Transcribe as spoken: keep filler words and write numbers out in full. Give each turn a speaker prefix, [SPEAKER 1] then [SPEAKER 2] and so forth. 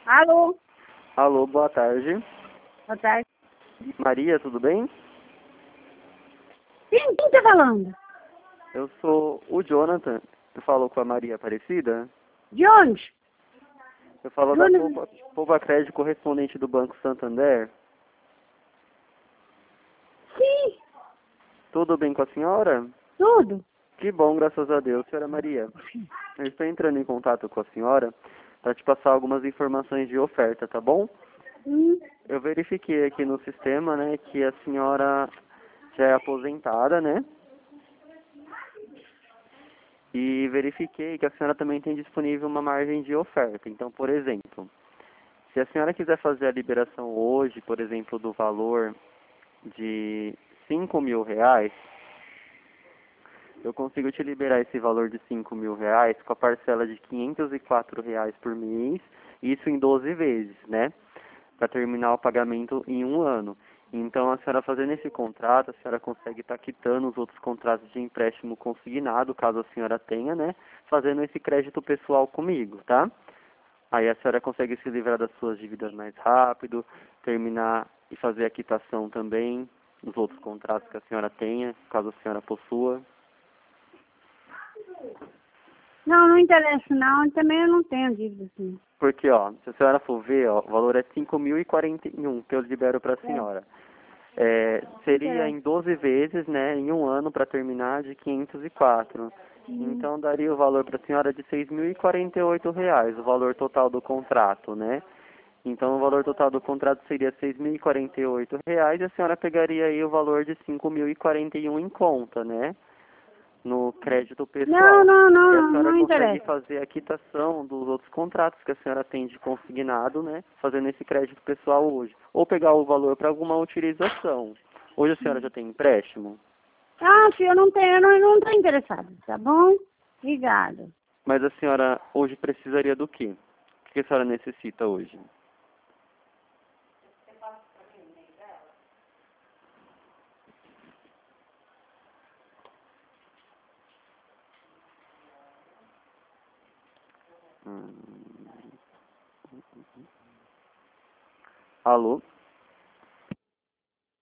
[SPEAKER 1] Alô?
[SPEAKER 2] Alô, boa tarde.
[SPEAKER 1] Boa tarde.
[SPEAKER 2] Maria, tudo bem?
[SPEAKER 1] Quem, quem tá falando?
[SPEAKER 2] Eu sou o Jonathan. Você falou com a Maria Aparecida?
[SPEAKER 1] De onde?
[SPEAKER 2] Eu falo
[SPEAKER 1] De
[SPEAKER 2] da
[SPEAKER 1] onde?
[SPEAKER 2] Poupa, Poupa Crédito, correspondente do Banco Santander.
[SPEAKER 1] Sim,
[SPEAKER 2] Tudo bem com a senhora?
[SPEAKER 1] tudo.
[SPEAKER 2] Que bom, graças a Deus. Senhora Maria, eu estou entrando em contato com a senhora para te passar algumas informações de oferta, tá bom?
[SPEAKER 1] Hum,
[SPEAKER 2] Eu verifiquei aqui no sistema, né, que a senhora já é aposentada, né? E verifiquei que a senhora também tem disponível uma margem de oferta. Então, por exemplo, se a senhora quiser fazer a liberação hoje, por exemplo, do valor de cinco mil reais, eu consigo te liberar esse valor de cinco mil reais com a parcela de quinhentos e quatro reais por mês, isso em doze vezes, né? Para terminar o pagamento em um ano. Então, a senhora fazendo esse contrato, a senhora consegue estar quitando os outros contratos de empréstimo consignado, caso a senhora tenha, né? Fazendo esse crédito pessoal comigo, tá? Aí a senhora consegue se livrar das suas dívidas mais rápido, terminar e fazer a quitação também, os outros contratos que a senhora tenha, caso a senhora possua.
[SPEAKER 1] não, não interessa não. Também eu não tenho dívida assim.
[SPEAKER 2] Porque, ó, se a senhora for ver, ó, o valor é cinco mil e quarenta e um que eu libero para a
[SPEAKER 1] É,
[SPEAKER 2] senhora. É,
[SPEAKER 1] não
[SPEAKER 2] seria
[SPEAKER 1] interessa.
[SPEAKER 2] em doze vezes, né, em um ano para terminar de quinhentos e quatro.
[SPEAKER 1] Hum,
[SPEAKER 2] Então daria o valor para a senhora de seis mil e quarenta e oito reais, o valor total do contrato, né? Então o valor total do contrato seria seis mil e quarenta e oito reais e a senhora pegaria aí o valor de cinco mil e quarenta e um em conta, né? No crédito
[SPEAKER 1] não,
[SPEAKER 2] pessoal.
[SPEAKER 1] não, não,
[SPEAKER 2] E a
[SPEAKER 1] não,
[SPEAKER 2] senhora
[SPEAKER 1] não
[SPEAKER 2] consegue
[SPEAKER 1] interessa.
[SPEAKER 2] fazer a quitação dos outros contratos que a senhora tem de consignado, né? Fazendo esse crédito pessoal hoje. Ou pegar o valor para alguma utilização. Hoje a senhora já tem empréstimo,
[SPEAKER 1] Ah, filho, eu não tenho, eu não, eu não tô interessada, tá bom? Obrigada.
[SPEAKER 2] mas a senhora hoje precisaria do quê? O que a senhora necessita hoje? Hum. Alô?